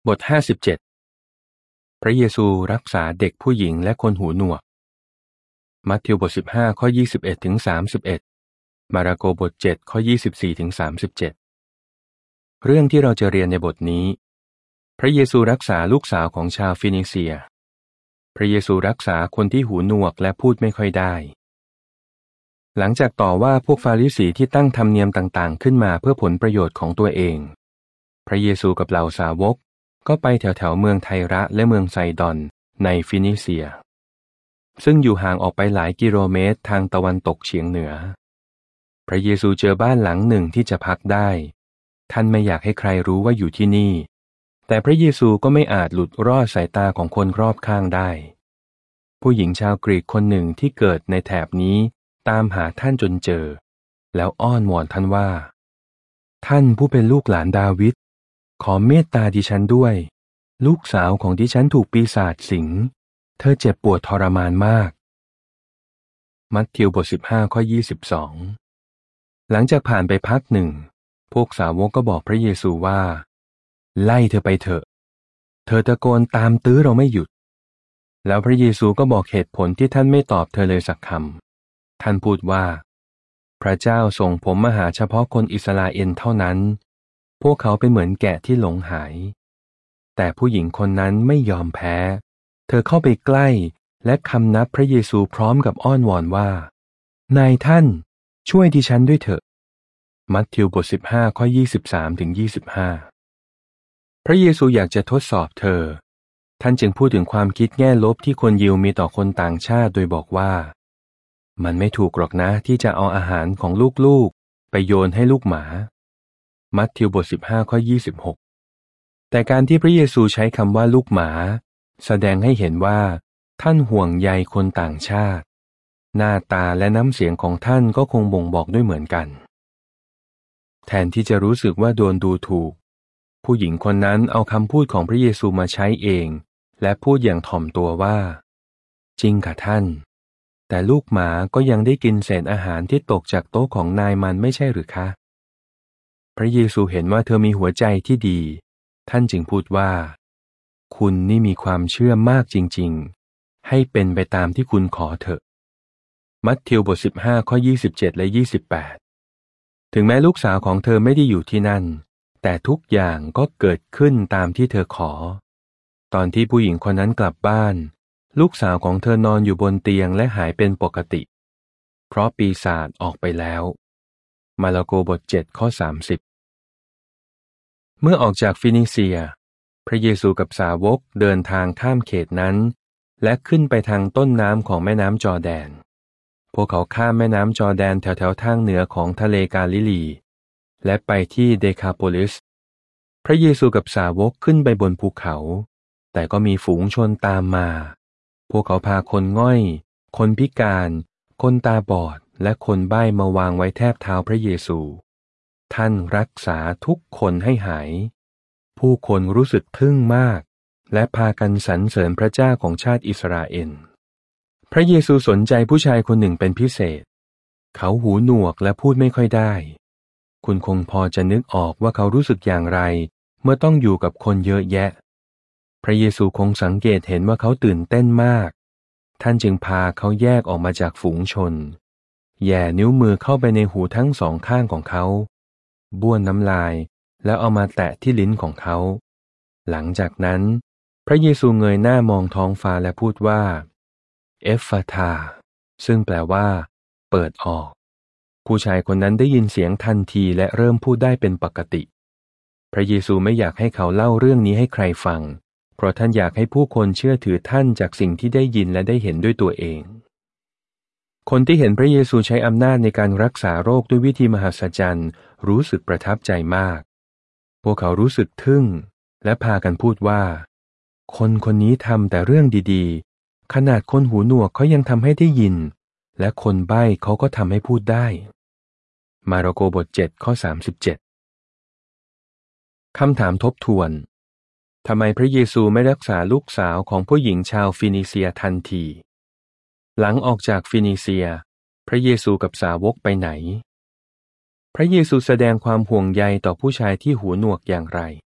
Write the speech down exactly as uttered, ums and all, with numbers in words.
บทห้าสิบเจ็ดพระเยซูรักษาเด็กผู้หญิงและคนหูหนวกมัทธิวบทสิบห้าข้อยี่สิบเอ็ดถึงสามสิบเอ็ดมาระโกบทเจ็ดข้อยี่สิบสี่ถึงสามสิบเจ็ดเรื่องที่เราจะเรียนในบทนี้พระเยซูรักษาลูกสาวของชาวฟินิเซียพระเยซูรักษาคนที่หูหนวกและพูดไม่ค่อยได้หลังจากต่อว่าพวกฟาริสีที่ตั้งธรรมเนียมต่างๆขึ้นมาเพื่อผลประโยชน์ของตัวเองพระเยซูกับเหล่าสาวกก็ไปแถวๆเมืองไทระและเมืองไซดอนในฟินิเซียซึ่งอยู่ห่างออกไปหลายกิโลเมตรทางตะวันตกเฉียงเหนือพระเยซูเจอบ้านหลังหนึ่งที่จะพักได้ท่านไม่อยากให้ใครรู้ว่าอยู่ที่นี่แต่พระเยซูก็ไม่อาจหลุดรอดสายตาของคนรอบข้างได้ผู้หญิงชาวกรีกคนหนึ่งที่เกิดในแถบนี้ตามหาท่านจนเจอแล้วอ้อนวอนท่านว่าท่านผู้เป็นลูกหลานดาวิดขอเมตตาดิฉันด้วยลูกสาวของดิฉันถูกปีศาจสิงเธอเจ็บปวดทรมานมากมัทธิวบทสิบห้าข้อยี่สิบสองหลังจากผ่านไปพักหนึ่งพวกสาวกก็บอกพระเยซูว่าไล่เธอไปเถอะเธอตะโกนตามตื้อเราไม่หยุดแล้วพระเยซูก็บอกเหตุผลที่ท่านไม่ตอบเธอเลยสักคำท่านพูดว่าพระเจ้าส่งผมมาหาเฉพาะคนอิสราเอลเท่านั้นพวกเขาเป็นเหมือนแกะที่หลงหายแต่ผู้หญิงคนนั้นไม่ยอมแพ้เธอเข้าไปใกล้และคำนับพระเยซูพร้อมกับอ้อนวอนว่านายท่านช่วยดิฉันด้วยเถอะมัทธิวบทสิบห้าข้อยี่สิบสามถึงยี่สิบห้าพระเยซูอยากจะทดสอบเธอท่านจึงพูดถึงความคิดแง่ลบที่คนยิวมีต่อคนต่างชาติโดยบอกว่ามันไม่ถูกหรอกนะที่จะเอาอาหารของลูกๆไปโยนให้ลูกหมามัทธิวบทสิบห้าข้อยี่สิบหกแต่การที่พระเยซูใช้คำว่าลูกหมาแสดงให้เห็นว่าท่านห่วงใยคนต่างชาติหน้าตาและน้ำเสียงของท่านก็คงบ่งบอกด้วยเหมือนกันแทนที่จะรู้สึกว่าโดนดูถูกผู้หญิงคนนั้นเอาคำพูดของพระเยซูมาใช้เองและพูดอย่างถ่อมตัวว่าจริงค่ะท่านแต่ลูกหมาก็ยังได้กินเศษอาหารที่ตกจากโต๊ะของนายมันไม่ใช่หรือคะพระเยซูเห็นว่าเธอมีหัวใจที่ดีท่านจึงพูดว่าคุณนี่มีความเชื่อมากจริงๆให้เป็นไปตามที่คุณขอเถอะมัทธิวบทสิบห้าข้อยี่สิบเจ็ดและยี่สิบแปดถึงแม้ลูกสาวของเธอไม่ได้อยู่ที่นั่นแต่ทุกอย่างก็เกิดขึ้นตามที่เธอขอตอนที่ผู้หญิงคนนั้นกลับบ้านลูกสาวของเธอนอนอยู่บนเตียงและหายเป็นปกติเพราะปีศาจออกไปแล้วมาระโกบทเจ็ดข้อสามสิบเมื่อออกจากฟินิเซียพระเยซูกับสาวกเดินทางข้ามเขตนั้นและขึ้นไปทางต้นน้ำของแม่น้ำจอร์แดนพวกเขาข้ามแม่น้ำจอร์แดนแถวๆทางเหนือของทะเลกาลิลีและไปที่เดคาโพลิสพระเยซูกับสาวกขึ้นไปบนภูเขาแต่ก็มีฝูงชนตามมาพวกเขาพาคนง่อยคนพิการคนตาบอดและคนใบ้มาวางไว้แทบเท้าพระเยซูท่านรักษาทุกคนให้หายผู้คนรู้สึกทึ่งมากและพากันสรรเสริญพระเจ้าของชาติอิสราเอลพระเยซูสนใจผู้ชายคนหนึ่งเป็นพิเศษเขาหูหนวกและพูดไม่ค่อยได้คุณคงพอจะนึกออกว่าเขารู้สึกอย่างไรเมื่อต้องอยู่กับคนเยอะแยะพระเยซูคงสังเกตเห็นว่าเขาตื่นเต้นมากท่านจึงพาเขาแยกออกมาจากฝูงชนแย่นิ้วมือเข้าไปในหูทั้งสองข้างของเขาบ้วนน้ำลายแล้วเอามาแตะที่ลิ้นของเขาหลังจากนั้นพระเยซูเงยหน้ามองท้องฟ้าและพูดว่าเอฟฟาธาซึ่งแปลว่าเปิดออกผู้ชายคนนั้นได้ยินเสียงทันทีและเริ่มพูดได้เป็นปกติพระเยซูไม่อยากให้เขาเล่าเรื่องนี้ให้ใครฟังเพราะท่านอยากให้ผู้คนเชื่อถือท่านจากสิ่งที่ได้ยินและได้เห็นด้วยตัวเองคนที่เห็นพระเยซูใช้อำนาจในการรักษาโรคด้วยวิธีมหัศจรรย์รู้สึกประทับใจมากพวกเขารู้สึกทึ่งและพากันพูดว่าคนคนนี้ทำแต่เรื่องดีๆขนาดคนหูหนวกเขายังทำให้ได้ยินและคนใบ้เขาก็ทำให้พูดได้มาระโกบทเจ็ดข้อสามสิบเจ็ดคำถามทบทวนทำไมพระเยซูไม่รักษาลูกสาวของผู้หญิงชาวฟินิเซียทันทีหลังออกจากฟินิเซียพระเยซูกับสาวกไปไหนพระเยซูแสดงความห่วงใยต่อผู้ชายที่หูหนวกอย่างไร